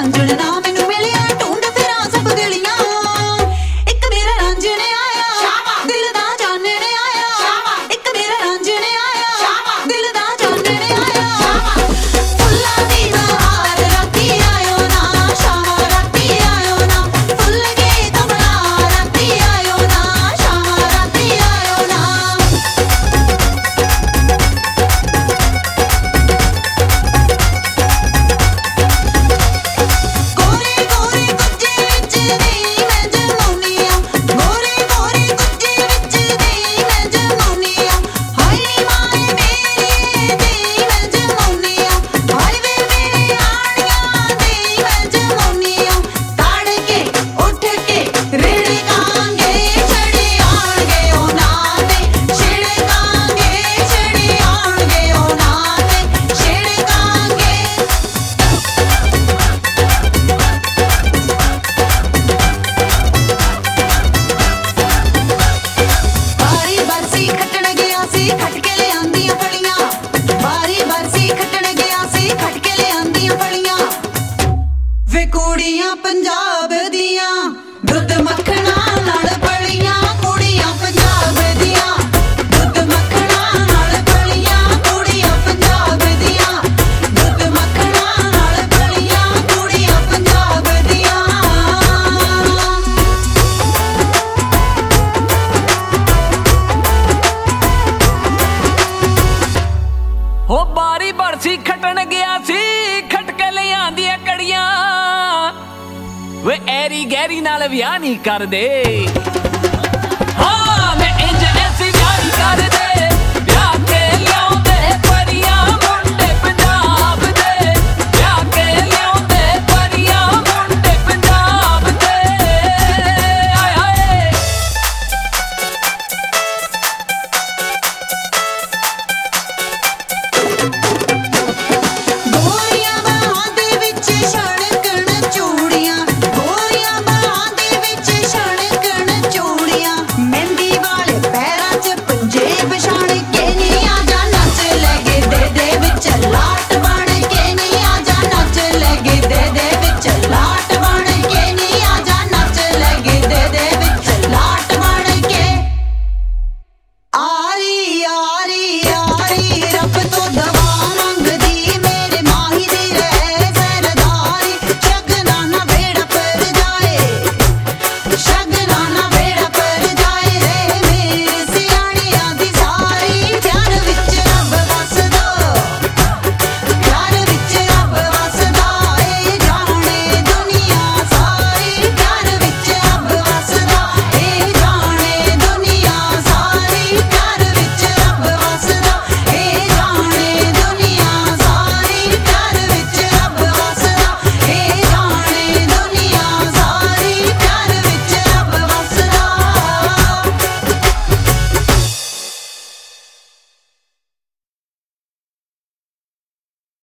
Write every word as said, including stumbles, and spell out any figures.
ਰਾਂਝਣ ਨਾ ਮੈਨੂੰ ਮਿਲਿਆ ਢੂੰਡ ਫਿਰਾਂ ਸਭ ਗਲੀਆਂ ਇੱਕ ਮੇਰਾ ਰਾਂਝਣ ਆਇਆ ਦਿਲ ਦਾ ਜਾਣਨ ਆਇਆ ਇੱਕ ਮੇਰਾ ਰਾਂਝਣ ਆਇਆ ਦਿਲ ਦਾ ਜਾਣਨ ਆਇਆ ਫੁੱਲਾਂ ਦੀ ਬਹਾਰ ਰਾਤੀ ਆਇਓ ਨਾ ਸ਼ਾਮਾਂ ਰਾਤੀ ਆਇਓ ਨਾ ਫੁੱਲ ਕੇ ਕਮਲਾ ਰਾਤੀ ਆਇਓ ਨਾ ਸ਼ਾਮਾਂ ਰਾਤੀ ਆਇਓ ਨਾ ਗੋਰੇ ਗੋਰੇ ਗੁੱਜੇ ਵਿੱਚ ਦੀ ਮੈਂ ਜਮਾਉਣੀ ਆ ਗੋਰੇ ਗੋਰੇ ਗੁੱਜੇ ਵਿੱਚ ਦੀ ਮੈਂ ਜਮਾਉਣੀ ਆ ਹਾਏ ਨੀ ਮਾਏ ਮੇਰੀਏ ਦੀ ਮੈਂ ਜਮਾਉਣੀ ਆ ਹਾਏ ਵੇ ਮੇਰੇ ਆਣੀਆਂ ਦੀ ਮੈਂ ਜਮਾਉਣੀ ਆ ਤੜ ਕੇ ਉੱਠ ਕੇ ਰਿੜਕਾਂਗੇ ਛੜੇ ਆਉਣਗੇ ਉਹਨਾਂ ਦੇ ਛਿੜਕਾਂਗੇ ਛੜੇ ਆਉਣਗੇ ਉਹਨਾਂ ਦੇ ਛਿੜਕਾਂਗੇ ਬਾਰੀ ਬਰਸੀ ਖੱਟਣ ਗਿਆ ਸੀ ਖੱਟ ਕੇ ਲਿਆਂਦੀਆਂ ਫਲੀਆਂ ਬਾਰੀ ਬਰਸੀ ਖੱਟਣ ਗਿਆ ਸੀ ਖੱਟ ਕੇ ਲਿਆਂਦੀਆਂ ਫਲੀਆਂ ਵੇ ਕੁੜੀਆਂ ਪੰਜਾਬ ਦੀਆਂ ਦੁੱਧ ਮੱਖਣਾ ਨਾਲ ਪਲੀਆਂ ਕੁੜੀਆਂ ਪੰਜਾਬ ਦੀਆਂ ਦੁੱਧ ਮੱਖਣਾ ਨਾਲ ਪਲੀਆਂ ਕੁੜੀਆਂ ਪੰਜਾਬ ਦੀਆਂ ਦੁੱਧ ਮੱਖਣਾ ਨਾਲ ਪਲੀਆਂ ਕੁੜੀਆਂ ਪੰਜਾਬ ਦੀਆਂ ਹੋ ਬਾਰੀ ਬਰਸੀ ਖੱਟਣ ਗਿਆ ਸੀ ਖੱਟ ਕੇ ਲਿਆਂਦੀਆਂ ਕੜੀਆਂ ਵੇ ਐਰੀ ਗੈਰੀ ਨਾਲ ਵਿਆਹ ਨਹੀਂ ਕਰਦੇ ਹਾਂ